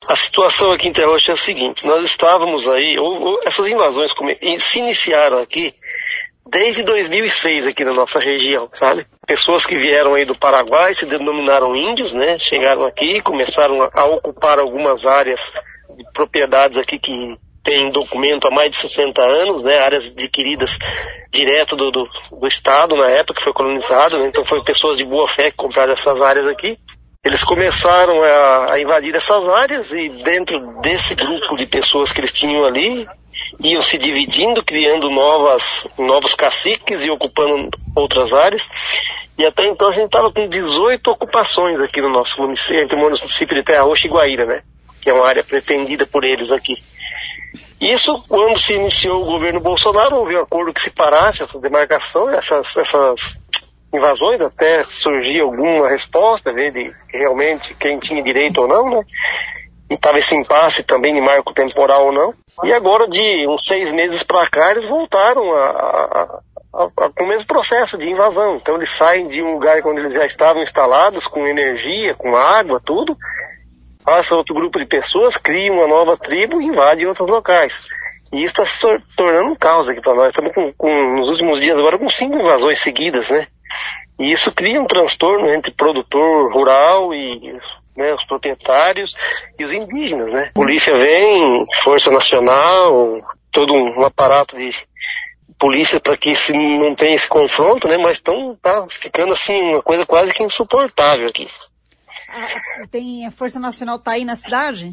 A situação aqui em Terra Roxa é a seguinte, nós estávamos aí, essas invasões se iniciaram aqui desde 2006 aqui na nossa região, sabe? Pessoas que vieram aí do Paraguai se denominaram índios, né? Chegaram aqui, começaram a ocupar algumas áreas de propriedades aqui que tem documento há mais de 60 anos, né? Áreas adquiridas direto do Estado na época que foi colonizado, né? Então foi pessoas de boa fé que compraram essas áreas aqui. Eles começaram a invadir essas áreas e dentro desse grupo de pessoas que eles tinham ali, iam se dividindo, criando novos caciques e ocupando outras áreas. E até então a gente estava com 18 ocupações aqui no nosso município, entre o município de Terra Roxa e Guaíra, né? Que é uma área pretendida por eles aqui. Isso, quando se iniciou o governo Bolsonaro, houve um acordo que separasse essa demarcação, essas invasões, até surgir alguma resposta, ver de realmente quem tinha direito ou não, né? E estava esse impasse também de marco temporal ou não. E agora, de uns 6 meses para cá, eles voltaram com o mesmo processo de invasão. Então eles saem de um lugar onde eles já estavam instalados, com energia, com água, tudo, passa outro grupo de pessoas, cria uma nova tribo e invade outros locais. E isso está se tornando um caos aqui para nós. Estamos nos últimos dias agora com 5 invasões seguidas, né? E isso cria um transtorno entre produtor rural e, né, os proprietários e os indígenas, né? Polícia vem, Força Nacional, todo um aparato de polícia para que não tenha esse confronto, né? Mas tá ficando assim uma coisa quase que insuportável aqui. A Força Nacional tá aí na cidade?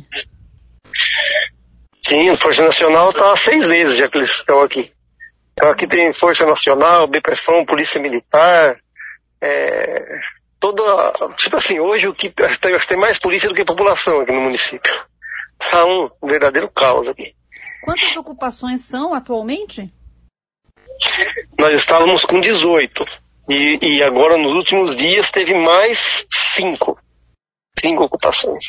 Sim, a Força Nacional está há 6 meses já que eles estão aqui. Então aqui tem Força Nacional, BPFAM, Polícia Militar, tipo assim, hoje o que tem mais polícia do que população aqui no município. Tá um verdadeiro caos aqui. Quantas ocupações são atualmente? Nós estávamos com 18. E agora nos últimos dias teve mais 5 ocupações.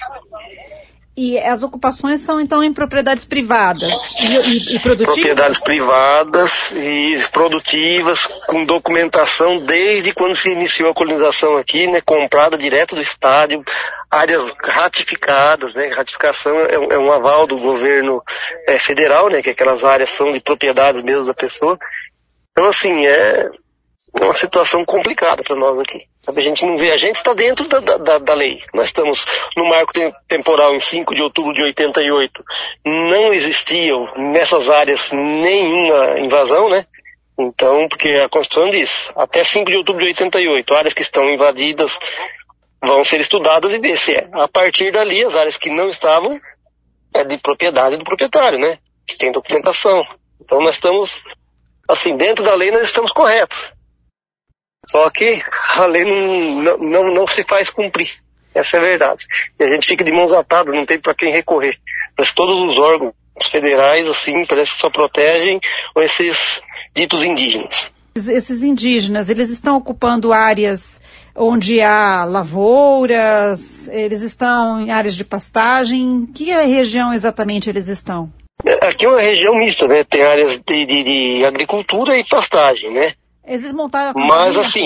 E as ocupações são então em propriedades privadas e produtivas? Propriedades privadas e produtivas, com documentação desde quando se iniciou a colonização aqui, né, comprada direto do estádio, áreas ratificadas, né, ratificação é um aval do governo federal, né, que aquelas áreas são de propriedades mesmo da pessoa. Então assim, é uma situação complicada para nós aqui. A gente não vê, a gente está dentro da lei. Nós estamos no marco temporal em 5 de outubro de 88. Não existiam nessas áreas nenhuma invasão, né? Então, porque a Constituição diz, até 5 de outubro de 88, áreas que estão invadidas vão ser estudadas e ver se é. A partir dali, as áreas que não estavam é de propriedade do proprietário, né? Que tem documentação. Então nós estamos, assim, dentro da lei nós estamos corretos. Só que a lei não se faz cumprir. Essa é a verdade. E a gente fica de mãos atadas, não tem para quem recorrer. Mas todos os órgãos federais, assim, parece que só protegem esses ditos indígenas. Esses indígenas, eles estão ocupando áreas onde há lavouras, eles estão em áreas de pastagem. Que região exatamente eles estão? Aqui é uma região mista, né? Tem áreas de agricultura e pastagem, né? Eles montaram a Mas assim,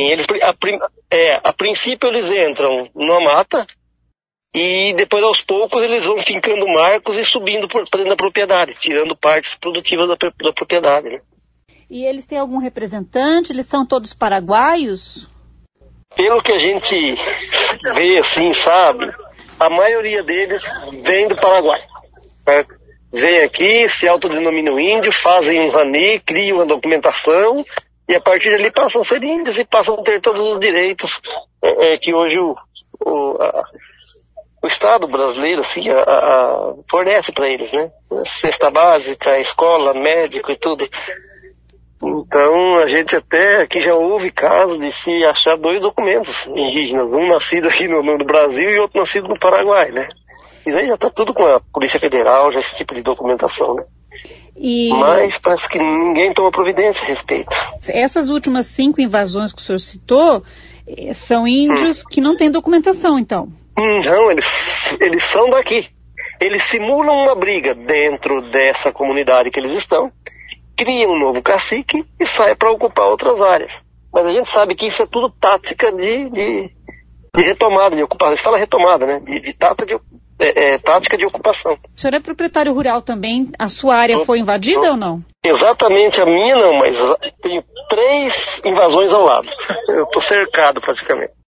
a princípio eles entram numa mata e depois aos poucos eles vão fincando marcos e subindo para dentro da propriedade, tirando partes produtivas da propriedade, né? E eles têm algum representante? Eles são todos paraguaios? Pelo que a gente vê, assim, sabe, a maioria deles vem do Paraguai. Vem aqui, se autodenominam índio, fazem um RANI, criam uma documentação. E a partir dali passam a ser índios e passam a ter todos os direitos que hoje o Estado brasileiro assim, fornece para eles, né? Cesta básica, escola, médico e tudo. Então a gente até aqui já houve casos de se achar 2 documentos indígenas, um nascido aqui no Brasil e outro nascido no Paraguai, né? Isso aí já está tudo com a Polícia Federal, já esse tipo de documentação, né? Mas parece que ninguém toma providência a respeito. Essas últimas 5 invasões que o senhor citou são índios que não têm documentação, então? Não, eles são daqui. Eles simulam uma briga dentro dessa comunidade que eles estão, criam um novo cacique e saem para ocupar outras áreas. Mas a gente sabe que isso é tudo tática de retomada, de ocupação. Você fala retomada, né? De tática tática de ocupação. O senhor é proprietário rural também, a sua área foi invadida ou não? Exatamente a minha não, mas tenho 3 invasões ao lado. Eu estou cercado praticamente.